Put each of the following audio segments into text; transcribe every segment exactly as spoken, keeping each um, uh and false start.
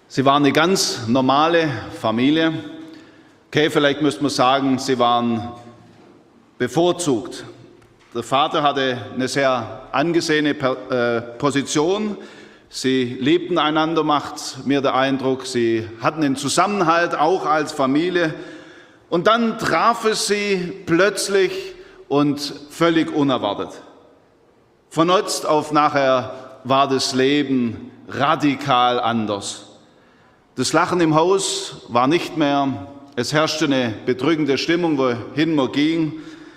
Sie waren eine ganz normale Familie. Okay, vielleicht müsste man sagen, sie waren bevorzugt. Der Vater hatte eine sehr angesehene Position. Sie liebten einander, macht mir der Eindruck. Sie hatten den Zusammenhalt auch als Familie. Und dann traf es sie plötzlich und völlig unerwartet. Von jetzt auf nachher war das Leben radikal anders. Das Lachen im Haus war nicht mehr. Es herrschte eine bedrückende Stimmung, wohin man ging.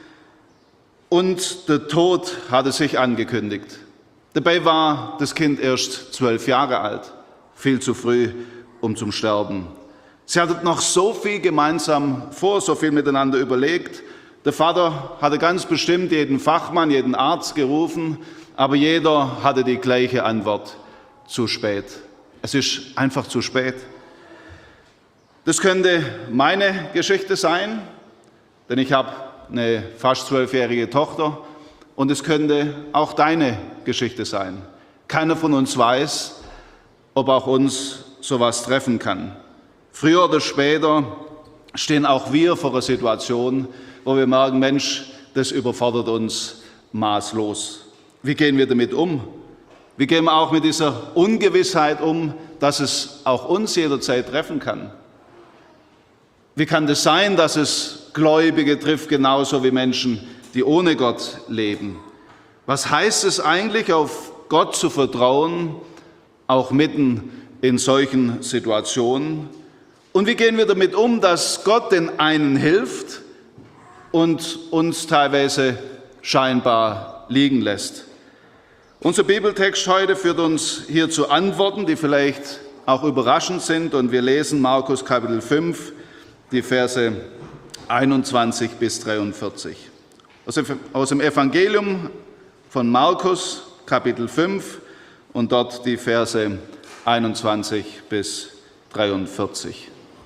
Und der Tod hatte sich angekündigt. Dabei war das Kind erst zwölf Jahre alt, viel zu früh, um zum Sterben. Sie hatten noch so viel gemeinsam vor, so viel miteinander überlegt. Der Vater hatte ganz bestimmt jeden Fachmann, jeden Arzt gerufen, aber jeder hatte die gleiche Antwort: zu spät. Es ist einfach zu spät. Das könnte meine Geschichte sein, denn ich habe eine fast zwölfjährige Tochter, und es könnte auch deine Geschichte sein. Keiner von uns weiß, ob auch uns sowas treffen kann. Früher oder später stehen auch wir vor einer Situation, wo wir merken, Mensch, das überfordert uns maßlos. Wie gehen wir damit um? Wie gehen wir auch mit dieser Ungewissheit um, dass es auch uns jederzeit treffen kann? Wie kann das sein, dass es Gläubige trifft, genauso wie Menschen, die ohne Gott leben? Was heißt es eigentlich, auf Gott zu vertrauen, auch mitten in solchen Situationen? Und wie gehen wir damit um, dass Gott den einen hilft und uns teilweise scheinbar liegen lässt? Unser Bibeltext heute führt uns hier zu Antworten, die vielleicht auch überraschend sind, und wir lesen Markus Kapitel fünf, die Verse einundzwanzig bis dreiundvierzig. Aus dem Evangelium von Markus, Kapitel fünf, und dort die Verse einundzwanzig bis dreiundvierzig.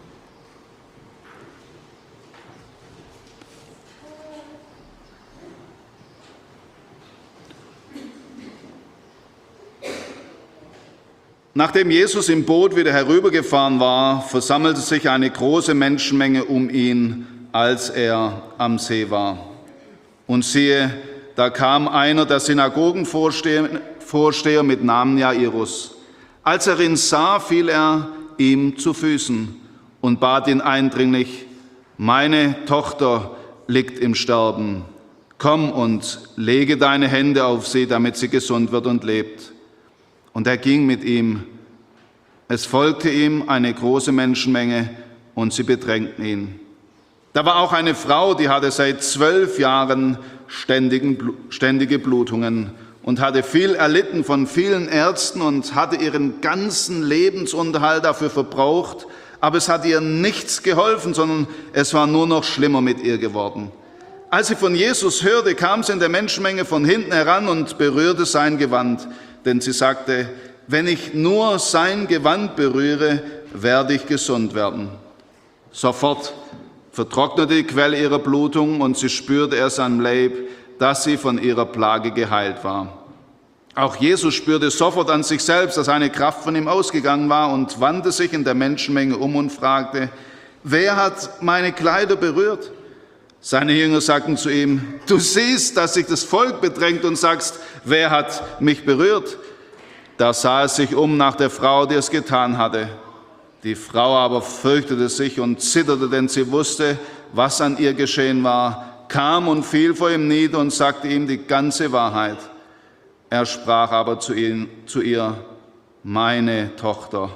Nachdem Jesus im Boot wieder herübergefahren war, versammelte sich eine große Menschenmenge um ihn, als er am See war. Und siehe, da kam einer der Synagogenvorsteher mit Namen Jairus. Als er ihn sah, fiel er ihm zu Füßen und bat ihn eindringlich: Meine Tochter liegt im Sterben. Komm und lege deine Hände auf sie, damit sie gesund wird und lebt. Und er ging mit ihm. Es folgte ihm eine große Menschenmenge, und sie bedrängten ihn. Da war auch eine Frau, die hatte seit zwölf Jahren ständige Blutungen und hatte viel erlitten von vielen Ärzten und hatte ihren ganzen Lebensunterhalt dafür verbraucht, aber es hat ihr nichts geholfen, sondern es war nur noch schlimmer mit ihr geworden. Als sie von Jesus hörte, kam sie in der Menschenmenge von hinten heran und berührte sein Gewand, denn sie sagte: Wenn ich nur sein Gewand berühre, werde ich gesund werden. Sofort vertrocknete die Quelle ihrer Blutung, und sie spürte erst am Leib, dass sie von ihrer Plage geheilt war. Auch Jesus spürte sofort an sich selbst, dass eine Kraft von ihm ausgegangen war, und wandte sich in der Menschenmenge um und fragte: Wer hat meine Kleider berührt? Seine Jünger sagten zu ihm: Du siehst, dass sich das Volk bedrängt und sagst: Wer hat mich berührt? Da sah er sich um nach der Frau, die es getan hatte. Die Frau aber fürchtete sich und zitterte, denn sie wusste, was an ihr geschehen war, kam und fiel vor ihm nieder und sagte ihm die ganze Wahrheit. Er sprach aber zu, ihn, zu ihr: Meine Tochter,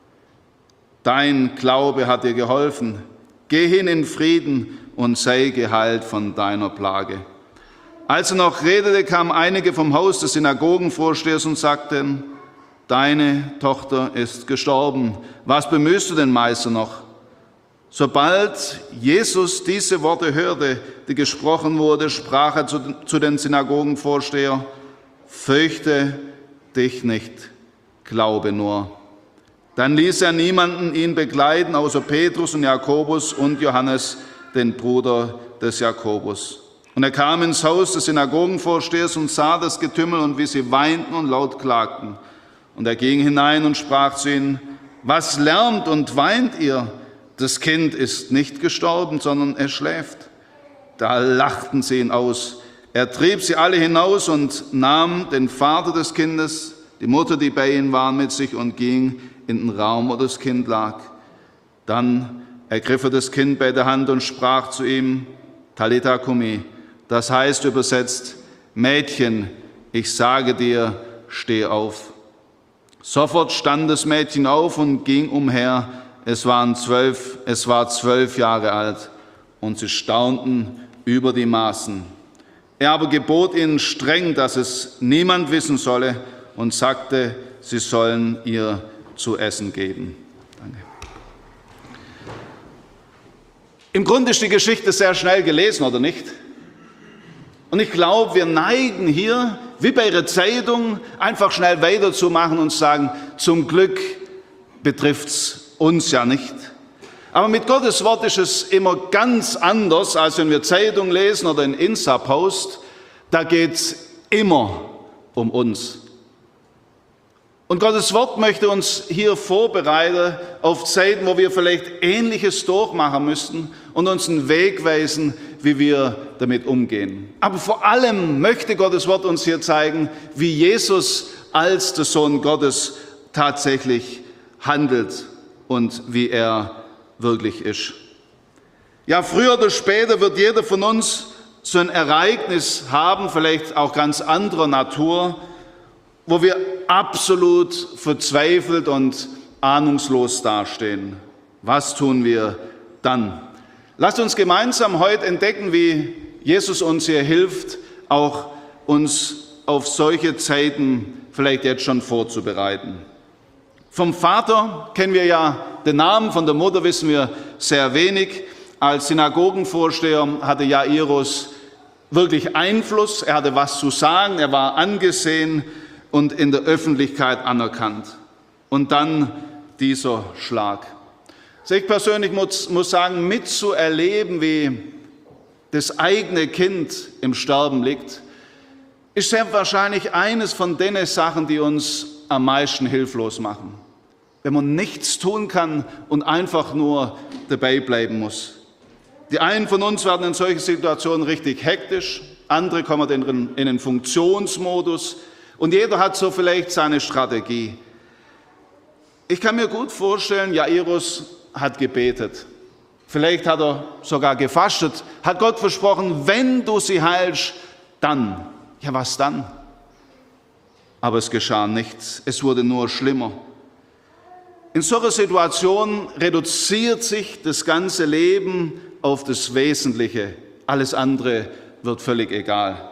dein Glaube hat dir geholfen. Geh hin in Frieden und sei geheilt von deiner Plage. Als er noch redete, kamen einige vom Haus des Synagogenvorstehers und sagten: Deine Tochter ist gestorben. Was bemühst du den Meister noch? Sobald Jesus diese Worte hörte, die gesprochen wurden, sprach er zu, zu den Synagogenvorsteher: Fürchte dich nicht, glaube nur. Dann ließ er niemanden ihn begleiten, außer Petrus und Jakobus und Johannes, den Bruder des Jakobus. Und er kam ins Haus des Synagogenvorstehers und sah das Getümmel und wie sie weinten und laut klagten. Und er ging hinein und sprach zu ihnen: Was lärmt und weint ihr? Das Kind ist nicht gestorben, sondern es schläft. Da lachten sie ihn aus. Er trieb sie alle hinaus und nahm den Vater des Kindes, die Mutter, die bei ihnen waren, mit sich und ging in den Raum, wo das Kind lag. Dann ergriff er das Kind bei der Hand und sprach zu ihm, Talitha cumi, das heißt übersetzt, Mädchen, ich sage dir, steh auf. Sofort stand das Mädchen auf und ging umher. Es waren zwölf, es war zwölf Jahre alt und sie staunten über die Maßen. Er aber gebot ihnen streng, dass es niemand wissen solle und sagte, sie sollen ihr zu essen geben. Danke. Im Grunde ist die Geschichte sehr schnell gelesen, oder nicht? Und ich glaube, wir neigen hier, wie bei der Zeitung, einfach schnell weiterzumachen und sagen, zum Glück betrifft es uns ja nicht. Aber mit Gottes Wort ist es immer ganz anders, als wenn wir Zeitung lesen oder einen Insta-Post. Da geht es immer um uns. Und Gottes Wort möchte uns hier vorbereiten auf Zeiten, wo wir vielleicht Ähnliches durchmachen müssten und uns einen Weg weisen, wie wir damit umgehen. Aber vor allem möchte Gottes Wort uns hier zeigen, wie Jesus als der Sohn Gottes tatsächlich handelt und wie er wirklich ist. Ja, früher oder später wird jeder von uns so ein Ereignis haben, vielleicht auch ganz anderer Natur, wo wir absolut verzweifelt und ahnungslos dastehen. Was tun wir dann? Lasst uns gemeinsam heute entdecken, wie Jesus uns hier hilft, auch uns auf solche Zeiten vielleicht jetzt schon vorzubereiten. Vom Vater kennen wir ja den Namen, von der Mutter wissen wir sehr wenig. Als Synagogenvorsteher hatte Jairus wirklich Einfluss, er hatte was zu sagen, er war angesehen und in der Öffentlichkeit anerkannt. Und dann dieser Schlag. Also ich persönlich muss, muss sagen, mitzuerleben, wie das eigene Kind im Sterben liegt, ist sehr wahrscheinlich eines von den Sachen, die uns am meisten hilflos machen. Wenn man nichts tun kann und einfach nur dabei bleiben muss. Die einen von uns werden in solchen Situationen richtig hektisch, andere kommen in den Funktionsmodus und jeder hat so vielleicht seine Strategie. Ich kann mir gut vorstellen, Jairus hat gebetet. Vielleicht hat er sogar gefastet, hat Gott versprochen, wenn du sie heilst, dann. Ja, was dann? Aber es geschah nichts, es wurde nur schlimmer. In solcher Situation reduziert sich das ganze Leben auf das Wesentliche. Alles andere wird völlig egal.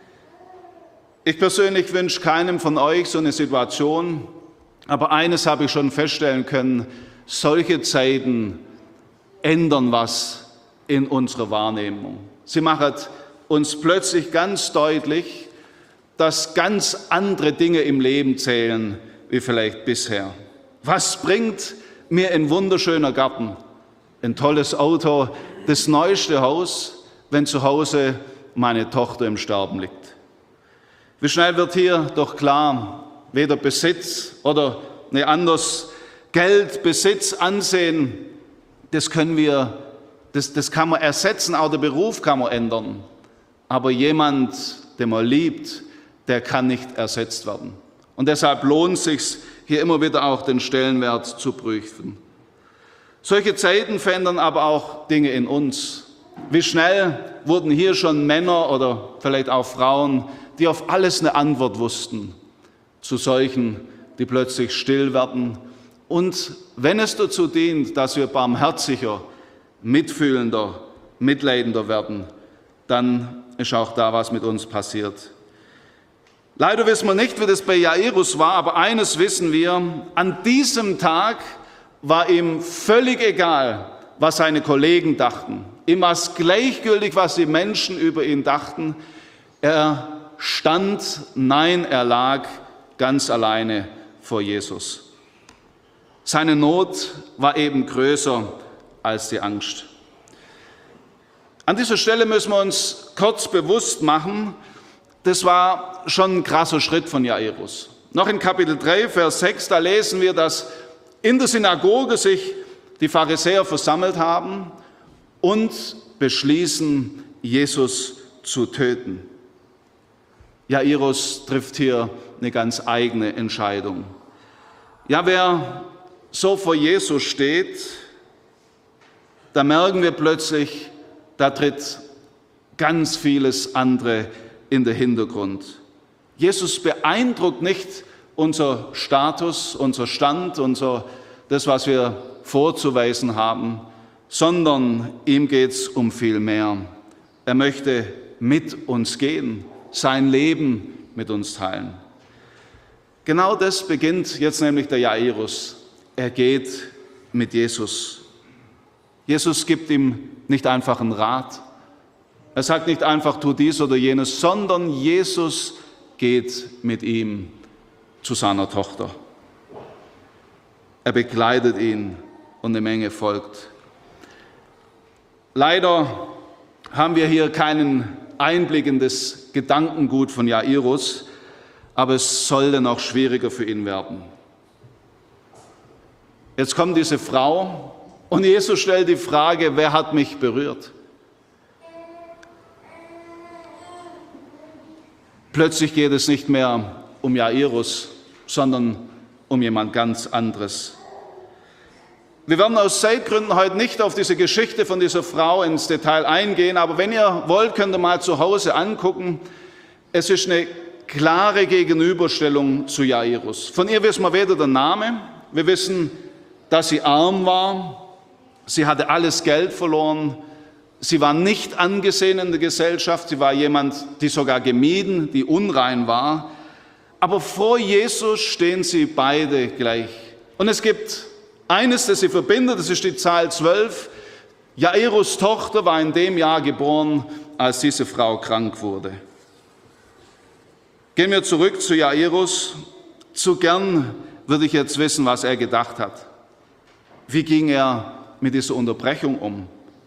Ich persönlich wünsche keinem von euch so eine Situation, aber eines habe ich schon feststellen können, solche Zeiten ändern was in unserer Wahrnehmung. Sie machen uns plötzlich ganz deutlich, dass ganz andere Dinge im Leben zählen, wie vielleicht bisher. Was bringt mir ein wunderschöner Garten, ein tolles Auto, das neueste Haus, wenn zu Hause meine Tochter im Sterben liegt? Wie schnell wird hier doch klar, weder Besitz oder ne, anders Geld, Besitz, Ansehen, das können wir, das, das kann man ersetzen, auch der Beruf kann man ändern. Aber jemand, den man liebt, der kann nicht ersetzt werden. Und deshalb lohnt es sich, hier immer wieder auch den Stellenwert zu prüfen. Solche Zeiten verändern aber auch Dinge in uns. Wie schnell wurden hier schon Männer oder vielleicht auch Frauen, die auf alles eine Antwort wussten, zu solchen, die plötzlich still werden. Und wenn es dazu dient, dass wir barmherziger, mitfühlender, mitleidender werden, dann ist auch da was mit uns passiert. Leider wissen wir nicht, wie das bei Jairus war, aber eines wissen wir, an diesem Tag war ihm völlig egal, was seine Kollegen dachten. Ihm war es gleichgültig, was die Menschen über ihn dachten. Er stand, nein, er lag ganz alleine vor Jesus. Seine Not war eben größer als die Angst. An dieser Stelle müssen wir uns kurz bewusst machen, das war schon ein krasser Schritt von Jairus. Noch in Kapitel drei, Vers sechs, da lesen wir, dass in der Synagoge sich die Pharisäer versammelt haben und beschließen, Jesus zu töten. Jairus trifft hier eine ganz eigene Entscheidung. Ja, wer so vor Jesus steht, da merken wir plötzlich, da tritt ganz vieles andere in den Hintergrund. Jesus beeindruckt nicht unser Status, unser Stand, unser, das, was wir vorzuweisen haben, sondern ihm geht es um viel mehr. Er möchte mit uns gehen, sein Leben mit uns teilen. Genau das beginnt jetzt nämlich der Jairus. Er geht mit Jesus. Jesus gibt ihm nicht einfach einen Rat. Er sagt nicht einfach, tu dies oder jenes, sondern Jesus geht mit ihm zu seiner Tochter. Er begleitet ihn und eine Menge folgt. Leider haben wir hier keinen Einblick in das Gedankengut von Jairus, aber es sollte noch schwieriger für ihn werden. Jetzt kommt diese Frau und Jesus stellt die Frage, wer hat mich berührt? Plötzlich geht es nicht mehr um Jairus, sondern um jemand ganz anderes. Wir werden aus Zeitgründen heute nicht auf diese Geschichte von dieser Frau ins Detail eingehen, aber wenn ihr wollt, könnt ihr mal zu Hause angucken. Es ist eine klare Gegenüberstellung zu Jairus. Von ihr wissen wir weder den Namen, wir wissen, dass sie arm war, sie hatte alles Geld verloren, sie war nicht angesehen in der Gesellschaft, sie war jemand, die sogar gemieden, die unrein war. Aber vor Jesus stehen sie beide gleich. Und es gibt eines, das sie verbindet, das ist die Zahl zwölf. Jairus' Tochter war in dem Jahr geboren, als diese Frau krank wurde. Gehen wir zurück zu Jairus. Zu gern würde ich jetzt wissen, was er gedacht hat. Wie ging er mit dieser Unterbrechung um?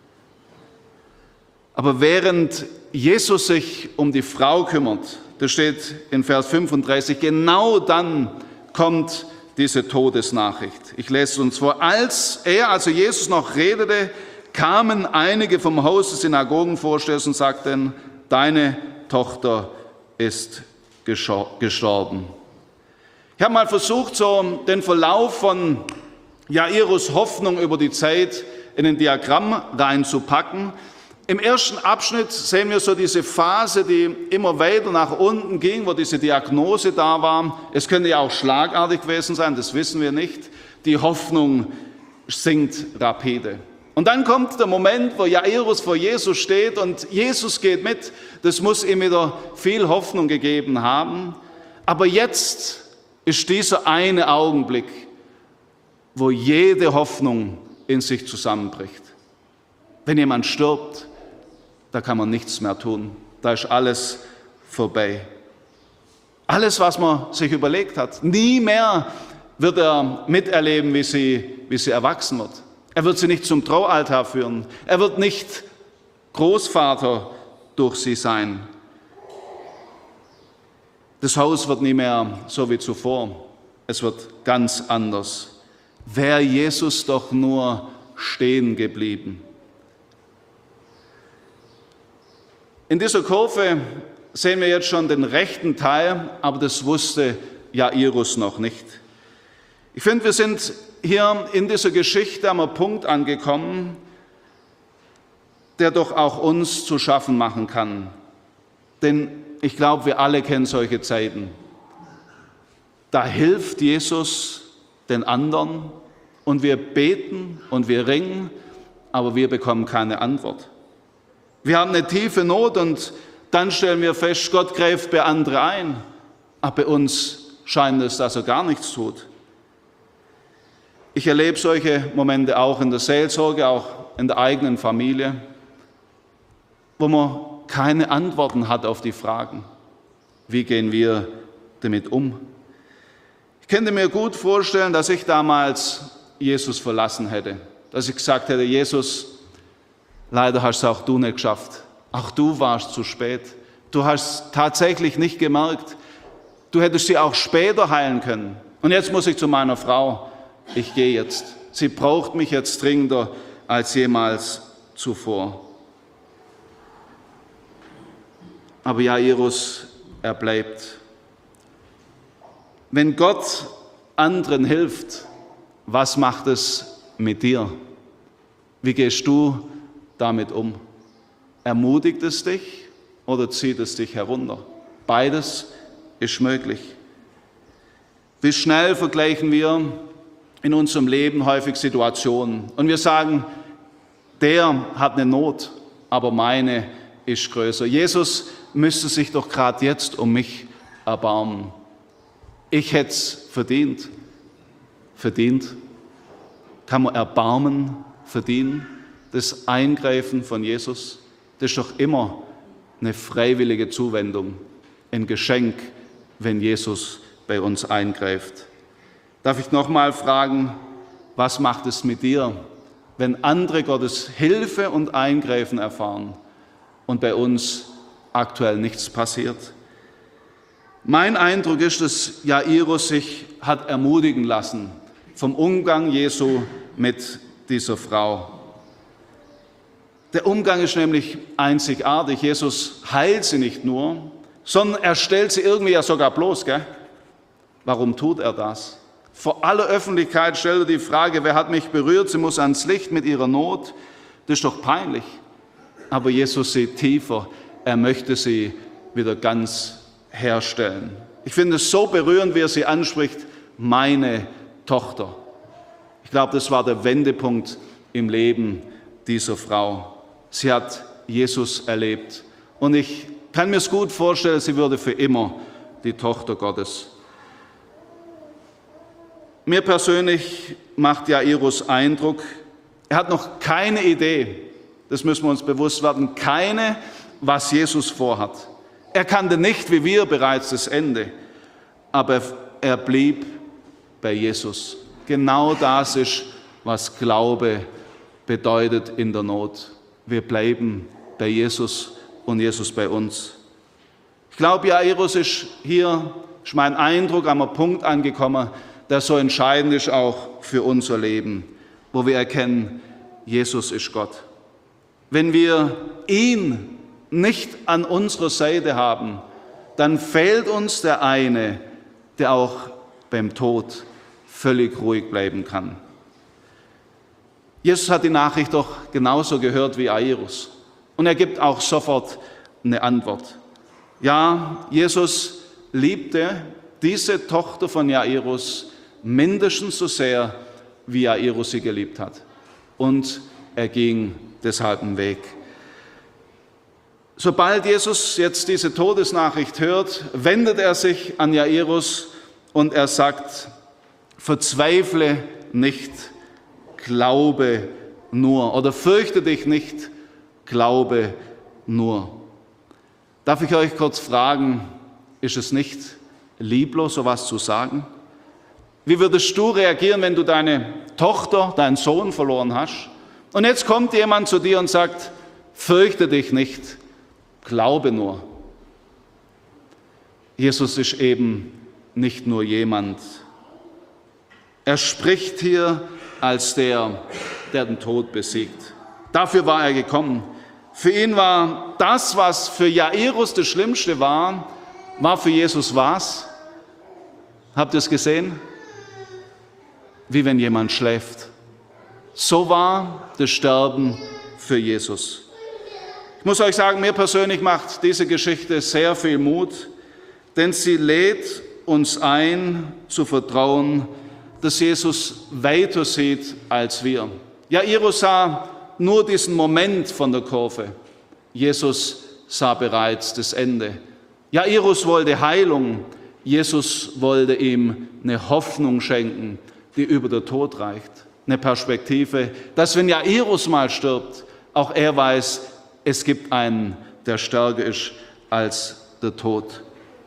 Aber während Jesus sich um die Frau kümmert, das steht in Vers fünfunddreißig, genau dann kommt diese Todesnachricht. Ich lese es uns vor. Als er, also Jesus, noch redete, kamen einige vom Haus des Synagogenvorstehers und sagten, deine Tochter ist gestorben. Ich habe mal versucht, so den Verlauf von Jairus' Hoffnung über die Zeit in ein Diagramm reinzupacken. Im ersten Abschnitt sehen wir so diese Phase, die immer weiter nach unten ging, wo diese Diagnose da war. Es könnte ja auch schlagartig gewesen sein, das wissen wir nicht. Die Hoffnung sinkt rapide. Und dann kommt der Moment, wo Jairus vor Jesus steht und Jesus geht mit. Das muss ihm wieder viel Hoffnung gegeben haben. Aber jetzt ist dieser eine Augenblick, wo jede Hoffnung in sich zusammenbricht. Wenn jemand stirbt, da kann man nichts mehr tun. Da ist alles vorbei. Alles, was man sich überlegt hat. Nie mehr wird er miterleben, wie sie, wie sie erwachsen wird. Er wird sie nicht zum Traualtar führen. Er wird nicht Großvater durch sie sein. Das Haus wird nie mehr so wie zuvor. Es wird ganz anders. Wäre Jesus doch nur stehen geblieben. In dieser Kurve sehen wir jetzt schon den rechten Teil, aber das wusste Jairus noch nicht. Ich finde, wir sind hier in dieser Geschichte an einem Punkt angekommen, der doch auch uns zu schaffen machen kann. Denn ich glaube, wir alle kennen solche Zeiten. Da hilft Jesus den anderen und wir beten und wir ringen, aber wir bekommen keine Antwort. Wir haben eine tiefe Not und dann stellen wir fest, Gott greift bei anderen ein, aber bei uns scheint es, dass er gar nichts tut. Ich erlebe solche Momente auch in der Seelsorge, auch in der eigenen Familie, wo man keine Antworten hat auf die Fragen. Wie gehen wir damit um? Ich könnte mir gut vorstellen, dass ich damals Jesus verlassen hätte, dass ich gesagt hätte, Jesus, leider hast es auch du nicht geschafft. Auch du warst zu spät. Du hast tatsächlich nicht gemerkt. Du hättest sie auch später heilen können. Und jetzt muss ich zu meiner Frau. ich gehe jetzt. Sie braucht mich jetzt dringender als jemals zuvor. Aber Jairus, er bleibt. Wenn Gott anderen hilft, was macht es mit dir? Wie gehst du damit um? Ermutigt es dich oder zieht es dich herunter? Beides ist möglich. Wie schnell vergleichen wir in unserem Leben häufig Situationen und wir sagen, der hat eine Not, aber meine ist größer. Jesus müsste sich doch gerade jetzt um mich erbarmen. Ich hätte es verdient. Verdient? Kann man Erbarmen verdienen? Das Eingreifen von Jesus? Das ist doch immer eine freiwillige Zuwendung, ein Geschenk, wenn Jesus bei uns eingreift. Darf ich noch mal fragen, was macht es mit dir, wenn andere Gottes Hilfe und Eingreifen erfahren und bei uns aktuell nichts passiert? Mein Eindruck ist, dass Jairus sich hat ermutigen lassen vom Umgang Jesu mit dieser Frau. Der Umgang ist nämlich einzigartig. Jesus heilt sie nicht nur, sondern er stellt sie irgendwie ja sogar bloß. Gell? Warum tut er das? Vor aller Öffentlichkeit stellt er die Frage, wer hat mich berührt? Sie muss ans Licht mit ihrer Not. Das ist doch peinlich. Aber Jesus sieht tiefer. Er möchte sie wieder ganz herstellen. Ich finde es so berührend, wie er sie anspricht, meine Tochter. Ich glaube, das war der Wendepunkt im Leben dieser Frau. Sie hat Jesus erlebt. Und ich kann mir es gut vorstellen, sie würde für immer die Tochter Gottes. Mir persönlich macht Jairus Eindruck, er hat noch keine Idee, das müssen wir uns bewusst werden, keine, was Jesus vorhat. Er kannte nicht, wie wir, bereits das Ende, aber er blieb bei Jesus. Genau das ist, was Glaube bedeutet in der Not. Wir bleiben bei Jesus und Jesus bei uns. Ich glaube, Jairus ist hier, ist mein Eindruck, an einem Punkt angekommen, der so entscheidend ist auch für unser Leben, wo wir erkennen, Jesus ist Gott. Wenn wir ihn nicht an unserer Seite haben, dann fehlt uns der eine, der auch beim Tod völlig ruhig bleiben kann. Jesus hat die Nachricht doch genauso gehört wie Jairus. Und er gibt auch sofort eine Antwort. Ja, Jesus liebte diese Tochter von Jairus mindestens so sehr, wie Jairus sie geliebt hat. Und er ging deshalb einen Weg. Sobald Jesus jetzt diese Todesnachricht hört, wendet er sich an Jairus und er sagt, verzweifle nicht, glaube nur. Oder fürchte dich nicht, glaube nur. Darf ich euch kurz fragen, ist es nicht lieblos, sowas zu sagen? Wie würdest du reagieren, wenn du deine Tochter, deinen Sohn verloren hast? Und jetzt kommt jemand zu dir und sagt, fürchte dich nicht, glaube nur. Jesus ist eben nicht nur jemand. Er spricht hier als der, der den Tod besiegt. Dafür war er gekommen. Für ihn war das, was für Jairus das Schlimmste war, war für Jesus was? Habt ihr es gesehen? Wie wenn jemand schläft. So war das Sterben für Jesus. Ich muss euch sagen, mir persönlich macht diese Geschichte sehr viel Mut, denn sie lädt uns ein, zu vertrauen, dass Jesus weiter sieht als wir. Jairus sah nur diesen Moment von der Kurve. Jesus sah bereits das Ende. Jairus wollte Heilung. Jesus wollte ihm eine Hoffnung schenken, die über den Tod reicht. Eine Perspektive, dass wenn Jairus mal stirbt, auch er weiß, es gibt einen, der stärker ist als der Tod.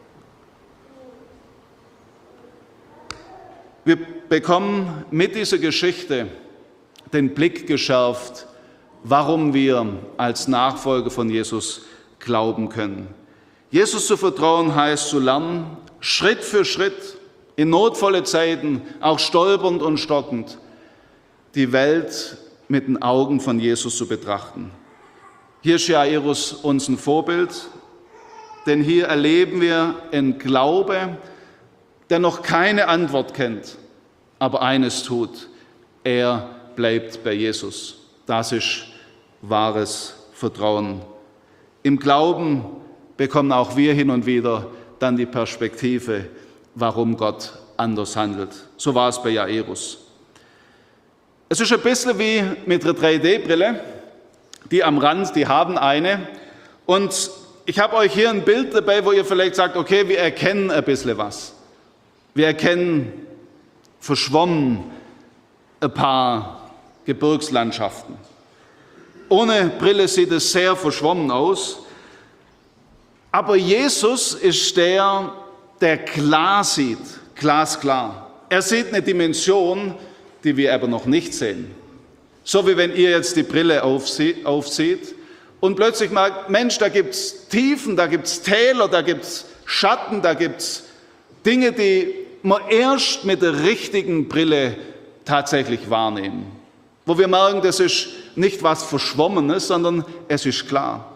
Wir bekommen mit dieser Geschichte den Blick geschärft, warum wir als Nachfolger von Jesus glauben können. Jesus zu vertrauen heißt zu lernen, Schritt für Schritt in notvolle Zeiten, auch stolpernd und stockend, die Welt mit den Augen von Jesus zu betrachten. Hier ist Jairus uns ein Vorbild, denn hier erleben wir einen Glaube, der noch keine Antwort kennt, aber eines tut: Er bleibt bei Jesus. Das ist wahres Vertrauen. Im Glauben bekommen auch wir hin und wieder dann die Perspektive, warum Gott anders handelt. So war es bei Jairus. Es ist ein bisschen wie mit einer drei D Brille, die am Rand, die haben eine. Und ich habe euch hier ein Bild dabei, wo ihr vielleicht sagt, okay, wir erkennen ein bisschen was. Wir erkennen verschwommen ein paar Gebirgslandschaften. Ohne Brille sieht es sehr verschwommen aus. Aber Jesus ist der, der klar sieht, glasklar. Er sieht eine Dimension, die wir aber noch nicht sehen. So wie wenn ihr jetzt die Brille aufzieht und plötzlich merkt, Mensch, da gibt es Tiefen, da gibt es Täler, da gibt es Schatten, da gibt es Dinge, die man erst mit der richtigen Brille tatsächlich wahrnehmen. Wo wir merken, das ist nicht was Verschwommenes, sondern es ist klar.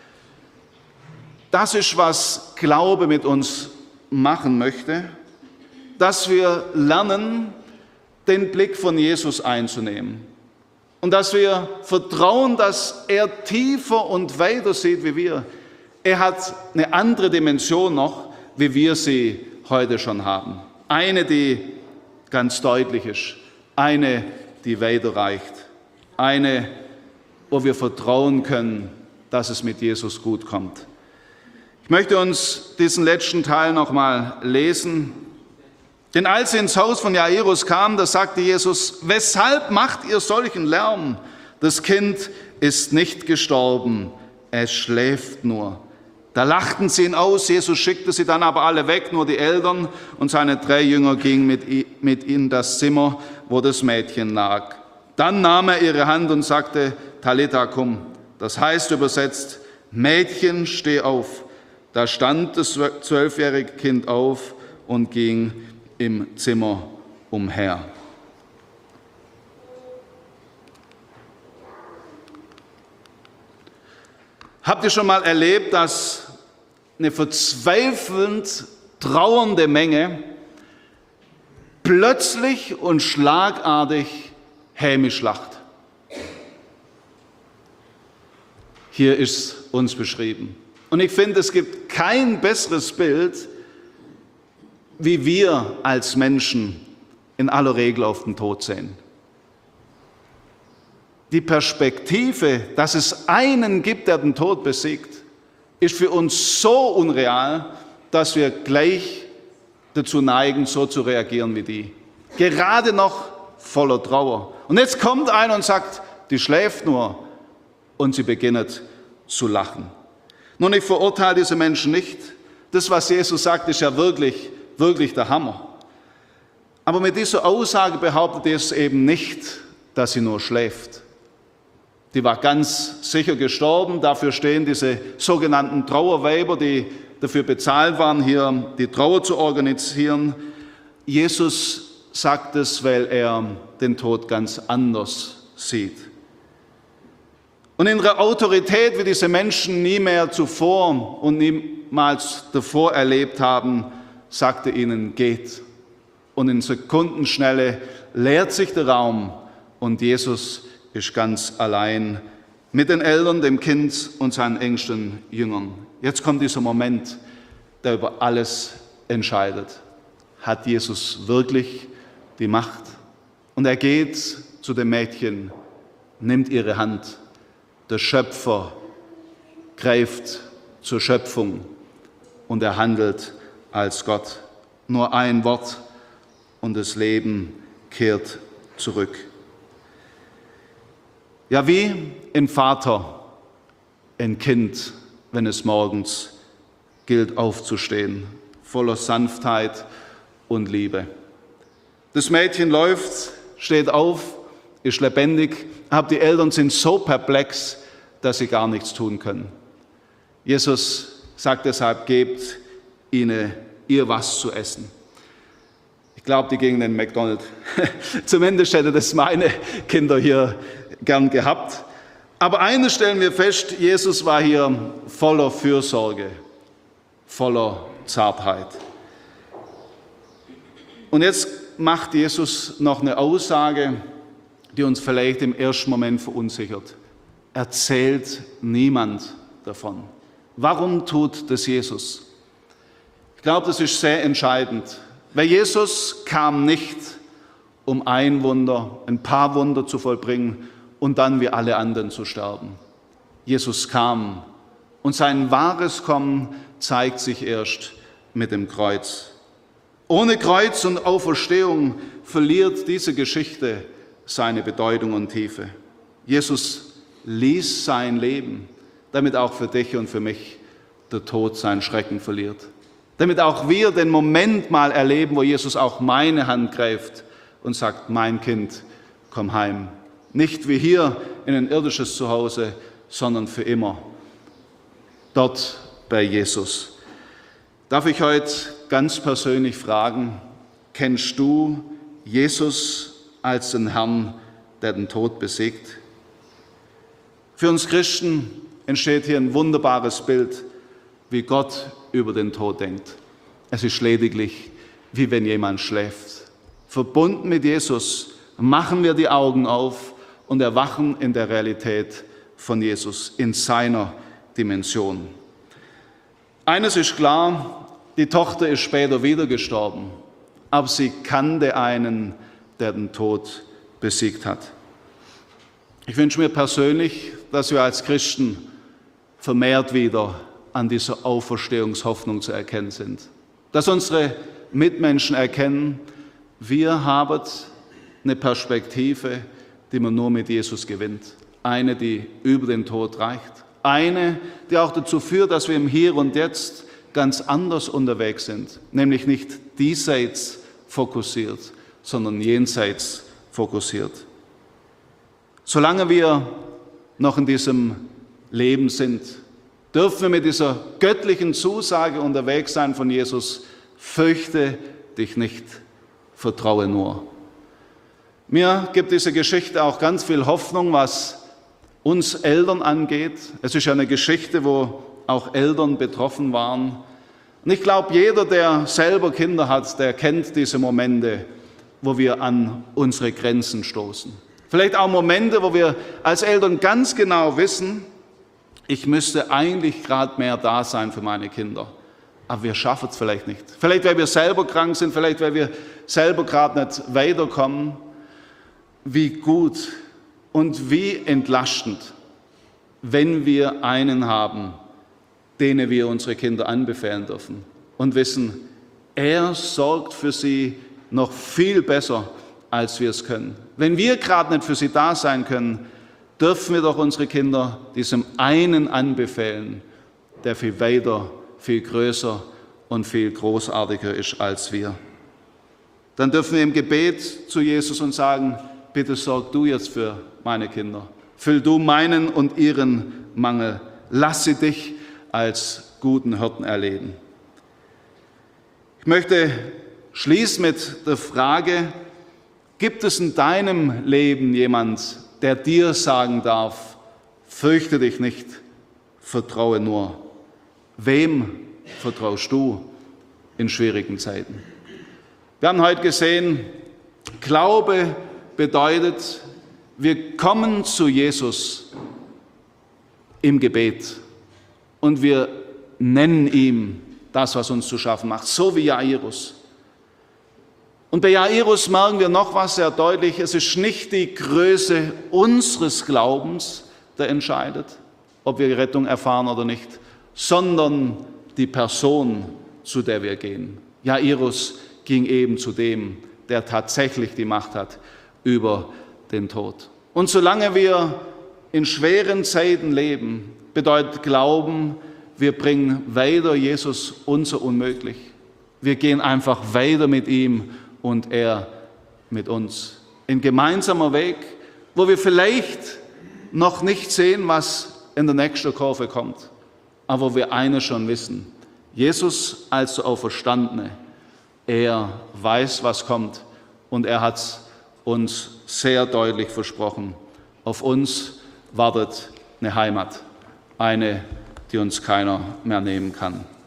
Das ist, was Glaube mit uns machen möchte, dass wir lernen, den Blick von Jesus einzunehmen. Und dass wir vertrauen, dass er tiefer und weiter sieht wie wir. Er hat eine andere Dimension noch, wie wir sie heute schon haben. Eine, die ganz deutlich ist. Eine, die weiter reicht. Eine, wo wir vertrauen können, dass es mit Jesus gut kommt. Ich möchte uns diesen letzten Teil noch mal lesen. Denn als sie ins Haus von Jairus kamen, da sagte Jesus: Weshalb macht ihr solchen Lärm? Das Kind ist nicht gestorben, es schläft nur. Da lachten sie ihn aus, Jesus schickte sie dann aber alle weg, nur die Eltern und seine drei Jünger gingen mit, mit in das Zimmer, wo das Mädchen lag. Dann nahm er ihre Hand und sagte: Talitha kum, das heißt übersetzt: Mädchen, steh auf. Da stand das zwölfjährige Kind auf und ging im Zimmer umher. Habt ihr schon mal erlebt, dass eine verzweifelnd trauernde Menge plötzlich und schlagartig hämisch lacht? Hier ist uns beschrieben. Und ich finde, es gibt kein besseres Bild, wie wir als Menschen in aller Regel auf den Tod sehen. Die Perspektive, dass es einen gibt, der den Tod besiegt, ist für uns so unreal, dass wir gleich dazu neigen, so zu reagieren wie die. Gerade noch voller Trauer. Und jetzt kommt einer und sagt, die schläft nur, und sie beginnt zu lachen. Nun, ich verurteile diese Menschen nicht. Das, was Jesus sagt, ist ja wirklich, wirklich der Hammer. Aber mit dieser Aussage behauptet Jesus eben nicht, dass sie nur schläft. Die war ganz sicher gestorben. Dafür stehen diese sogenannten Trauerweiber, die dafür bezahlt waren, hier die Trauer zu organisieren. Jesus sagt es, weil er den Tod ganz anders sieht. Und in ihrer Autorität, wie diese Menschen nie mehr zuvor und niemals davor erlebt haben, sagte ihnen, geht. Und in Sekundenschnelle leert sich der Raum und Jesus ist ganz allein mit den Eltern, dem Kind und seinen engsten Jüngern. Jetzt kommt dieser Moment, der über alles entscheidet. Hat Jesus wirklich die Macht? Und er geht zu dem Mädchen, nimmt ihre Hand. Der Schöpfer greift zur Schöpfung und er handelt als Gott. Nur ein Wort und das Leben kehrt zurück. Ja, wie ein Vater, ein Kind, wenn es morgens gilt aufzustehen, voller Sanftheit und Liebe. Das Mädchen läuft, steht auf, ist lebendig, aber die Eltern sind so perplex, dass sie gar nichts tun können. Jesus sagt deshalb, gebt ihnen ihr was zu essen. Ich glaube, die gingen in McDonald's. Zumindest hätte das meine Kinder hier gern gehabt. Aber eines stellen wir fest, Jesus war hier voller Fürsorge, voller Zartheit. Und jetzt macht Jesus noch eine Aussage, die uns vielleicht im ersten Moment verunsichert. Erzählt niemand davon. Warum tut das Jesus? Ich glaube, das ist sehr entscheidend. Weil Jesus kam nicht, um ein Wunder, ein paar Wunder zu vollbringen und dann wie alle anderen zu sterben. Jesus kam und sein wahres Kommen zeigt sich erst mit dem Kreuz. Ohne Kreuz und Auferstehung verliert diese Geschichte seine Bedeutung und Tiefe. Jesus ließ sein Leben, damit auch für dich und für mich der Tod seinen Schrecken verliert. Damit auch wir den Moment mal erleben, wo Jesus auch meine Hand greift und sagt, mein Kind, komm heim. Nicht wie hier in ein irdisches Zuhause, sondern für immer. Dort bei Jesus. Darf ich heute ganz persönlich fragen, kennst du Jesus als den Herrn, der den Tod besiegt? Für uns Christen entsteht hier ein wunderbares Bild, wie Gott über den Tod denkt. Es ist lediglich, wie wenn jemand schläft. Verbunden mit Jesus machen wir die Augen auf und erwachen in der Realität von Jesus, in seiner Dimension. Eines ist klar, die Tochter ist später wieder gestorben, aber sie kannte einen, der den Tod besiegt hat. Ich wünsche mir persönlich, dass wir als Christen vermehrt wieder an dieser Auferstehungshoffnung zu erkennen sind. Dass unsere Mitmenschen erkennen, wir haben eine Perspektive, die man nur mit Jesus gewinnt. Eine, die über den Tod reicht. Eine, die auch dazu führt, dass wir im Hier und Jetzt ganz anders unterwegs sind. Nämlich nicht diesseits fokussiert, sondern jenseits fokussiert. Solange wir noch in diesem Leben sind, dürfen wir mit dieser göttlichen Zusage unterwegs sein von Jesus, fürchte dich nicht, vertraue nur. Mir gibt diese Geschichte auch ganz viel Hoffnung, was uns Eltern angeht. Es ist ja eine Geschichte, wo auch Eltern betroffen waren. Und ich glaube, jeder, der selber Kinder hat, der kennt diese Momente, wo wir an unsere Grenzen stoßen. Vielleicht auch Momente, wo wir als Eltern ganz genau wissen, ich müsste eigentlich gerade mehr da sein für meine Kinder. Aber wir schaffen es vielleicht nicht. Vielleicht, weil wir selber krank sind, vielleicht, weil wir selber gerade nicht weiterkommen. Wie gut und wie entlastend, wenn wir einen haben, denen wir unsere Kinder anbefehlen dürfen und wissen, er sorgt für sie noch viel besser, als wir es können. Wenn wir gerade nicht für sie da sein können, dürfen wir doch unsere Kinder diesem einen anbefehlen, der viel weiter, viel größer und viel großartiger ist als wir. Dann dürfen wir im Gebet zu Jesus und sagen, bitte sorg du jetzt für meine Kinder. Füll du meinen und ihren Mangel. Lass sie dich als guten Hirten erleben. Ich möchte schließen mit der Frage, gibt es in deinem Leben jemand, der dir sagen darf, fürchte dich nicht, vertraue nur. Wem vertraust du in schwierigen Zeiten? Wir haben heute gesehen, Glaube bedeutet, wir kommen zu Jesus im Gebet und wir nennen ihm das, was uns zu schaffen macht, so wie Jairus. Und bei Jairus merken wir noch was sehr deutlich, es ist nicht die Größe unseres Glaubens, der entscheidet, ob wir die Rettung erfahren oder nicht, sondern die Person, zu der wir gehen. Jairus ging eben zu dem, der tatsächlich die Macht hat über den Tod. Und solange wir in schweren Zeiten leben, bedeutet Glauben, wir bringen weiter Jesus unser Unmöglich. Wir gehen einfach weiter mit ihm und er mit uns. Ein gemeinsamer Weg, wo wir vielleicht noch nicht sehen, was in der nächsten Kurve kommt, aber wo wir eines schon wissen. Jesus als der Auferstandene Er weiß, was kommt, und er hat es uns sehr deutlich versprochen. Auf uns wartet eine Heimat, eine, die uns keiner mehr nehmen kann.